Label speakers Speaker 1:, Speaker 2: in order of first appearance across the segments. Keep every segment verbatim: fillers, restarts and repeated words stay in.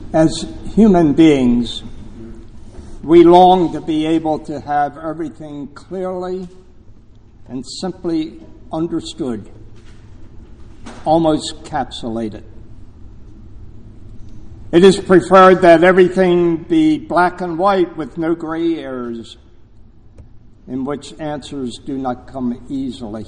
Speaker 1: As human beings, we long to be able to have everything clearly and simply understood, almost capsulated. It is preferred that everything be black and white with no gray areas in which answers do not come easily.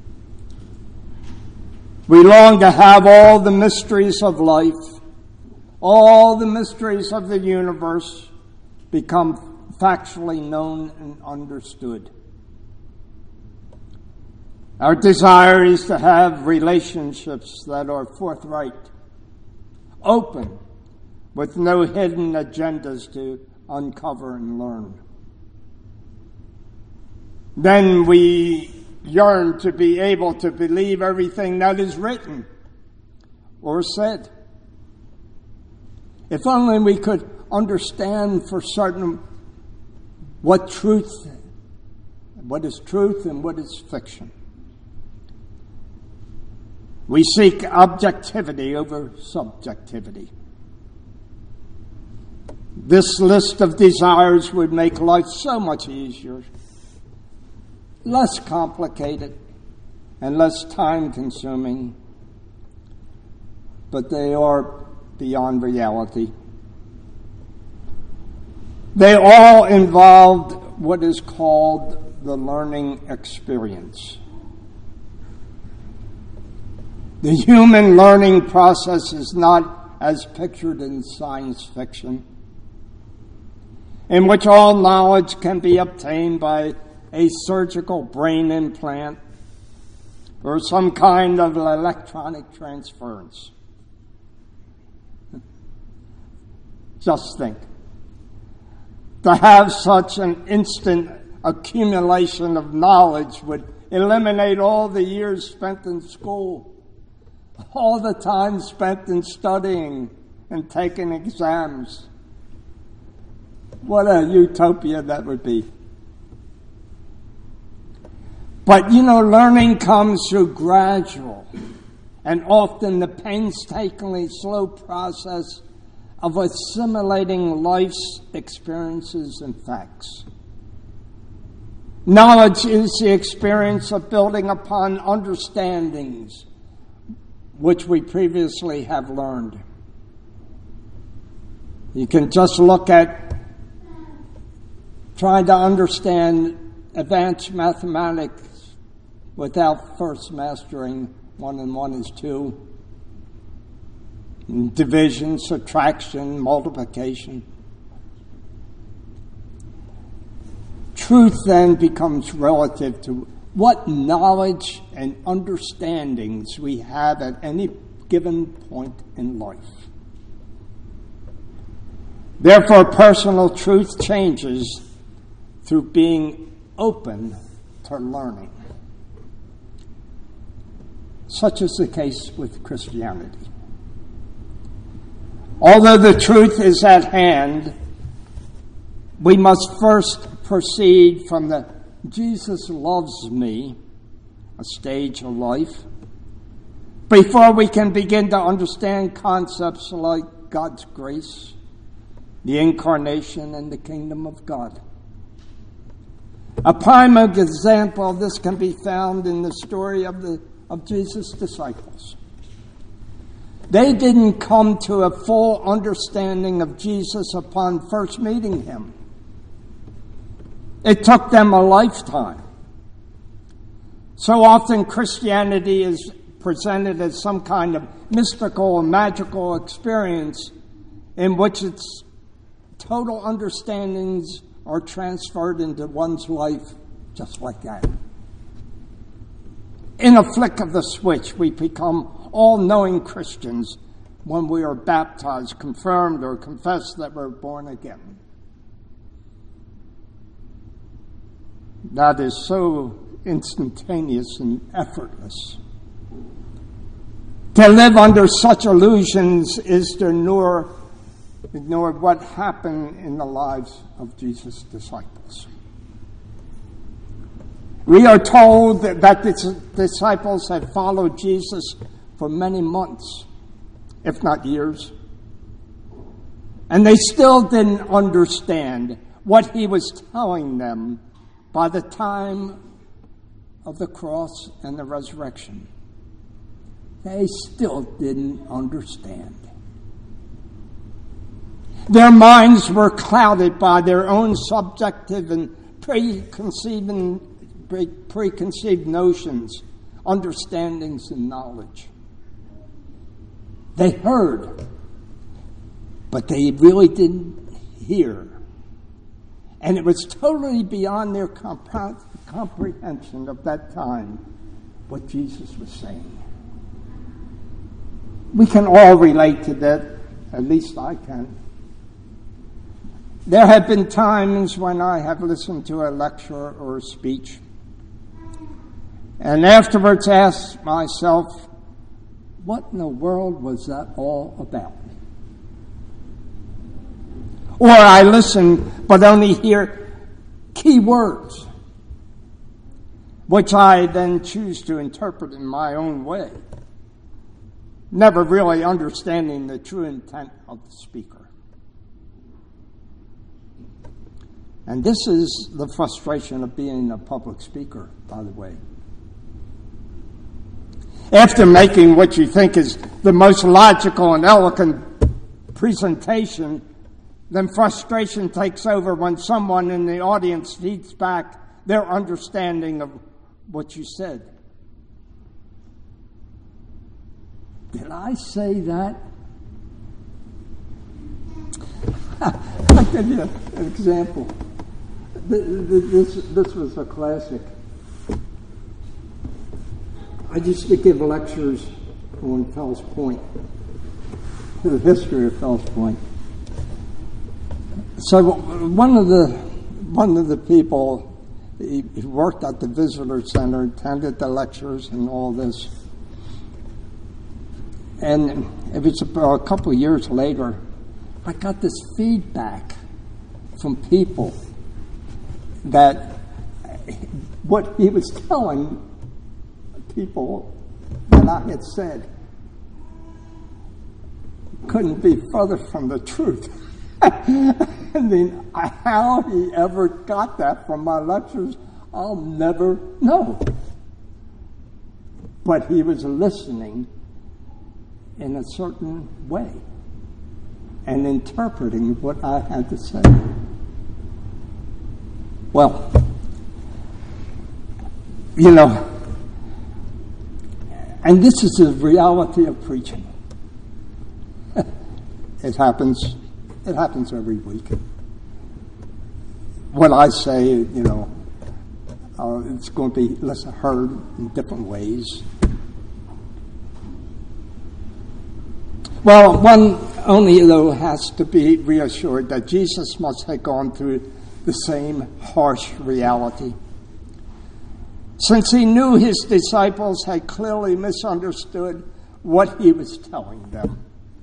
Speaker 1: We long to have all the mysteries of life, all the mysteries of the universe become factually known and understood. Our desire is to have relationships that are forthright, open, with no hidden agendas to uncover and learn. Then we yearn to be able to believe everything that is written or said. If only we could understand for certain what truth, what is truth and what is fiction. We seek objectivity over subjectivity. This list of desires would make life so much easier, less complicated, and less time-consuming, but they are beyond reality. They all involved what is called the learning experience. The human learning process is not as pictured in science fiction, in which all knowledge can be obtained by a surgical brain implant or some kind of electronic transference. Just think. To have such an instant accumulation of knowledge would eliminate all the years spent in school, all the time spent in studying and taking exams. What a utopia that would be. But, you know, learning comes through gradual and often the painstakingly slow process of assimilating life's experiences and facts. Knowledge is the experience of building upon understandings which we previously have learned. You can just look at trying to understand advanced mathematics without first mastering one and one is two. Division, subtraction, multiplication. Truth then becomes relative to what knowledge and understandings we have at any given point in life. Therefore, personal truth changes through being open to learning. Such is the case with Christianity. Although the truth is at hand, we must first proceed from the Jesus loves me, a stage of life, before we can begin to understand concepts like God's grace, the incarnation, and the kingdom of God. A prime example of this can be found in the story of the of Jesus' disciples. They didn't come to a full understanding of Jesus upon first meeting him. It took them a lifetime. So often Christianity is presented as some kind of mystical and magical experience in which its total understandings are transferred into one's life just like that. In a flick of the switch, we become all-knowing Christians when we are baptized, confirmed, or confess that we're born again. That is so instantaneous and effortless. To live under such illusions is to ignore, ignore what happened in the lives of Jesus' disciples. We are told that, that the disciples had followed Jesus for many months, if not years. And they still didn't understand what he was telling them by the time of the cross and the resurrection. They still didn't understand. Their minds were clouded by their own subjective and preconceived, preconceived notions, understandings, and knowledge. They heard, but they really didn't hear. And it was totally beyond their compre- comprehension of that time what Jesus was saying. We can all relate to that, at least I can. There have been times when I have listened to a lecture or a speech and afterwards asked myself, what in the world was that all about? Or I listen but only hear key words, which I then choose to interpret in my own way, never really understanding the true intent of the speaker. And this is the frustration of being a public speaker, by the way. After making what you think is the most logical and eloquent presentation, then frustration takes over when someone in the audience feeds back their understanding of what you said. Did I say that? I'll give you an example. This, this was a classic. I used to give lectures on Fells Point, the history of Fells Point. So one of the one of the people, he, he worked at the visitor center, attended the lectures and all this. And it was about a couple of years later, I got this feedback from people that what he was telling people that I had said couldn't be further from the truth. I mean, how he ever got that from my lectures, I'll never know. But he was listening in a certain way and interpreting what I had to say. Well, you know, and this is the reality of preaching. It happens. It happens every week. What I say, you know, uh, it's going to be listen, heard in different ways. Well, one only, though, has to be reassured that Jesus must have gone through the same harsh reality, since he knew his disciples had clearly misunderstood what he was telling them.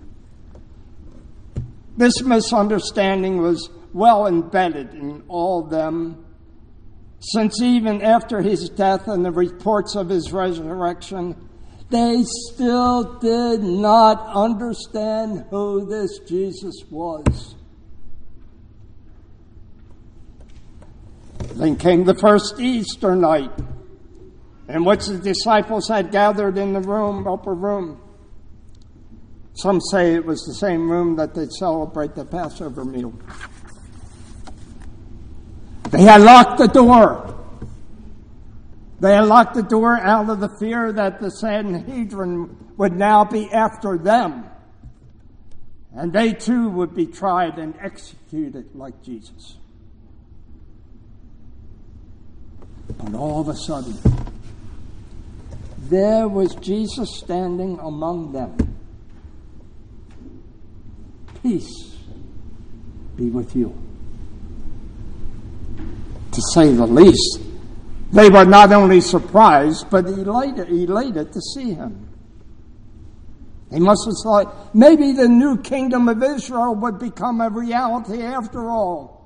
Speaker 1: This misunderstanding was well embedded in all of them, since even after his death and the reports of his resurrection, they still did not understand who this Jesus was. Then came the first Easter night, in which the disciples had gathered in the room, upper room. Some say it was the same room that they'd celebrate the Passover meal. They had locked the door. They had locked the door out of the fear that the Sanhedrin would now be after them, and they too would be tried and executed like Jesus. But all of a sudden, there was Jesus standing among them. Peace be with you. To say the least, they were not only surprised, but elated, elated to see him. They must have thought maybe the new kingdom of Israel would become a reality after all.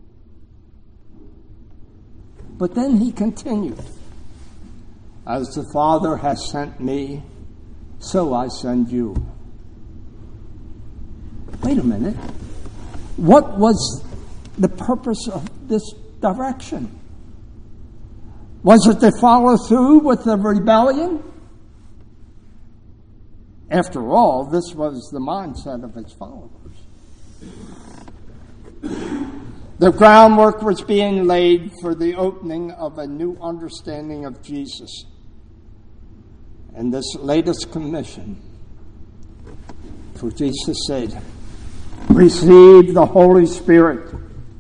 Speaker 1: But then he continued, as the Father has sent me, so I send you. Wait a minute. What was the purpose of this direction? Was it to follow through with the rebellion? After all, this was the mindset of its followers. The groundwork was being laid for the opening of a new understanding of Jesus. And this latest commission, for Jesus said, receive the Holy Spirit.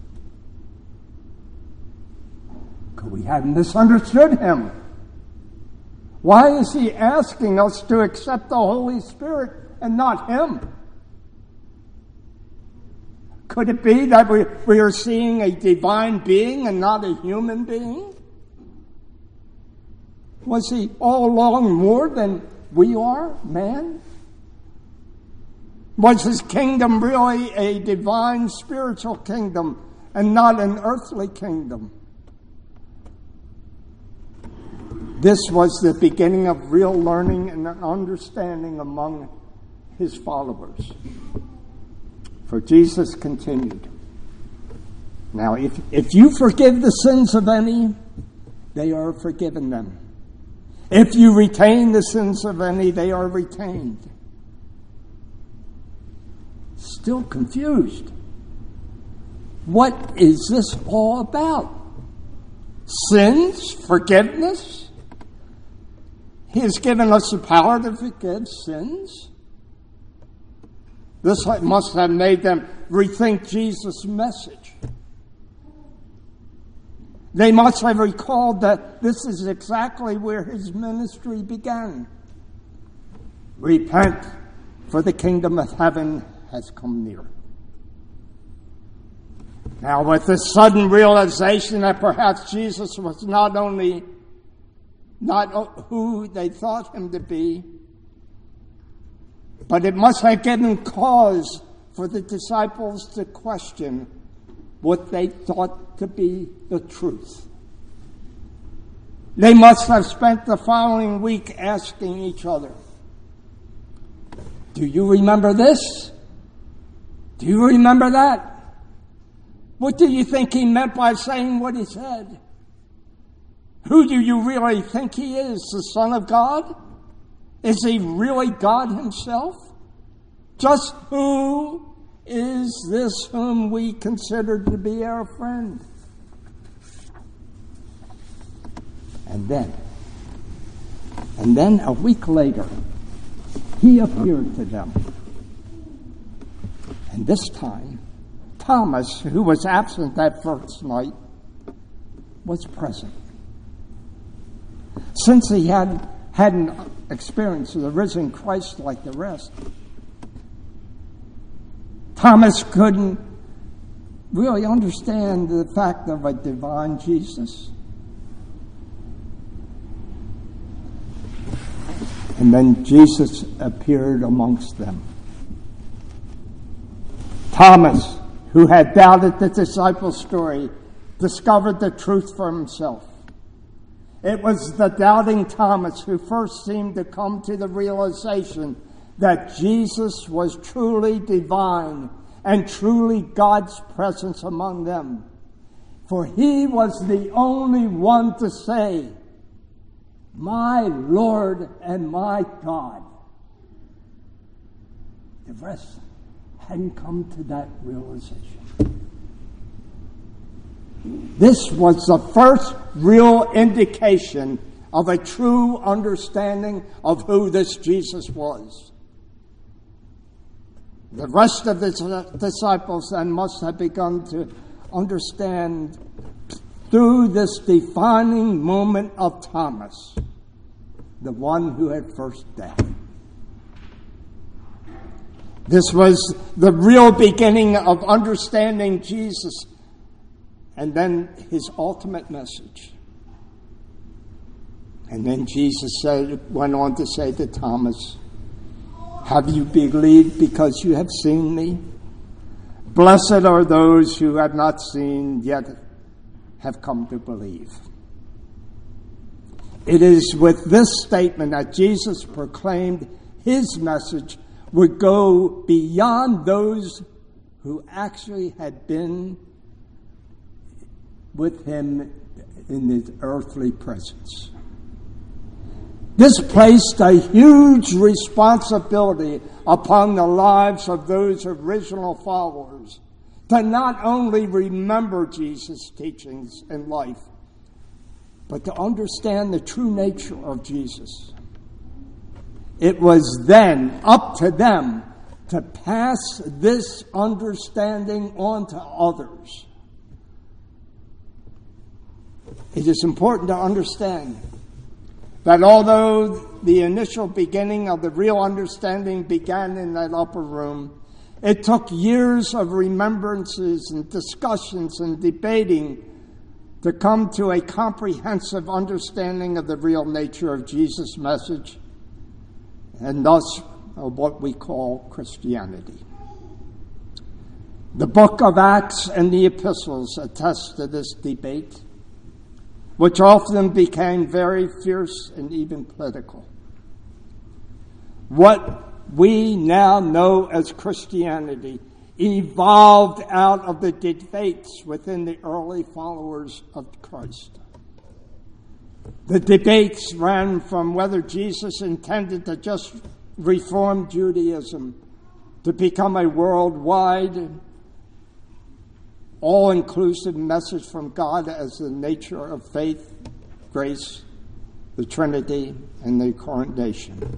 Speaker 1: Could we have misunderstood him? Why is he asking us to accept the Holy Spirit and not him? Could it be that we, we are seeing a divine being and not a human being? Was he all along more than we are, man? Was his kingdom really a divine spiritual kingdom and not an earthly kingdom? This was the beginning of real learning and understanding among his followers. For Jesus continued, now if, if you forgive the sins of any, they are forgiven them. If you retain the sins of any, they are retained. Still confused. What is this all about? Sins? Forgiveness? He has given us the power to forgive sins. This must have made them rethink Jesus' message. They must have recalled that this is exactly where his ministry began. Repent, for the kingdom of heaven has come near. Now, with this sudden realization that perhaps Jesus was not only not who they thought him to be, but it must have given cause for the disciples to question what they thought to be the truth. They must have spent the following week asking each other, do you remember this? Do you remember that? What do you think he meant by saying what he said? Who do you really think he is, the Son of God? Is he really God himself? Just who is this whom we consider to be our friend? And then, and then a week later, he appeared to them. And this time, Thomas, who was absent that first night, was present. Since he had, hadn't experienced the risen Christ like the rest, Thomas couldn't really understand the fact of a divine Jesus. And then Jesus appeared amongst them. Thomas, who had doubted the disciples' story, discovered the truth for himself. It was the doubting Thomas who first seemed to come to the realization that Jesus was truly divine and truly God's presence among them. For he was the only one to say, my Lord and my God. The rest hadn't come to that realization. This was the first real indication of a true understanding of who this Jesus was. The rest of the disciples then must have begun to understand through this defining moment of Thomas, the one who had first doubted. This was the real beginning of understanding Jesus and then his ultimate message. And then Jesus said, went on to say to Thomas, have you believed because you have seen me? Blessed are those who have not seen yet have come to believe. It is with this statement that Jesus proclaimed his message would go beyond those who actually had been with him in his earthly presence. This placed a huge responsibility upon the lives of those original followers to not only remember Jesus' teachings and life, but to understand the true nature of Jesus. It was then up to them to pass this understanding on to others. It is important to understand that although the initial beginning of the real understanding began in that upper room, it took years of remembrances and discussions and debating to come to a comprehensive understanding of the real nature of Jesus' message, and thus of what we call Christianity. The book of Acts and the epistles attest to this debate, which often became very fierce and even political. What we now know as Christianity evolved out of the debates within the early followers of Christ. The debates ran from whether Jesus intended to just reform Judaism to become a worldwide, all-inclusive message from God as the nature of faith, grace, the Trinity, and the incarnation.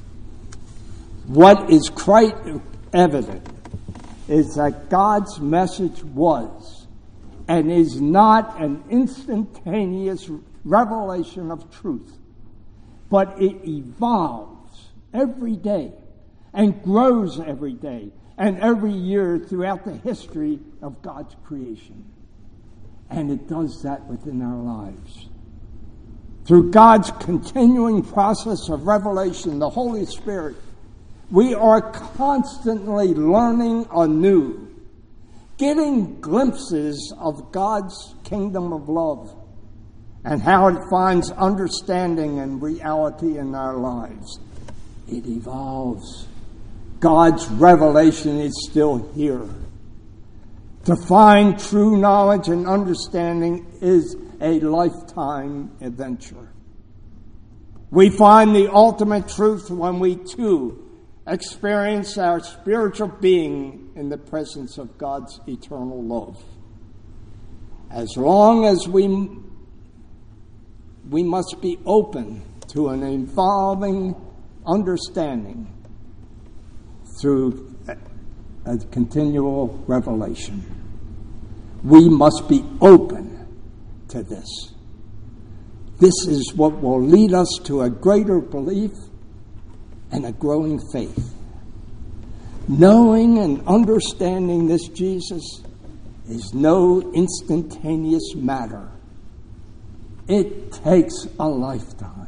Speaker 1: What is quite evident is that God's message was and is not an instantaneous revelation of truth, but it evolves every day and grows every day and every year throughout the history of God's creation. And it does that within our lives. Through God's continuing process of revelation, the Holy Spirit, we are constantly learning anew, getting glimpses of God's kingdom of love and how it finds understanding and reality in our lives. It evolves. God's revelation is still here. To find true knowledge and understanding is a lifetime adventure. We find the ultimate truth when we, too, experience our spiritual being in the presence of God's eternal love. As long as we, we must be open to an evolving understanding through a continual revelation. We must be open to this. This is what will lead us to a greater belief and a growing faith. Knowing and understanding this Jesus is no instantaneous matter. It takes a lifetime.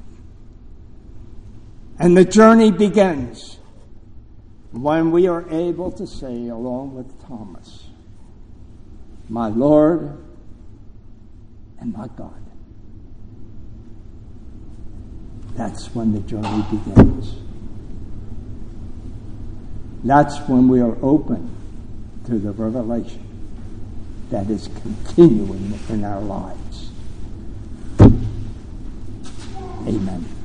Speaker 1: And the journey begins when we are able to say, along with Thomas, my Lord and my God. That's when the journey begins. That's when we are open to the revelation that is continuing in our lives. Amen.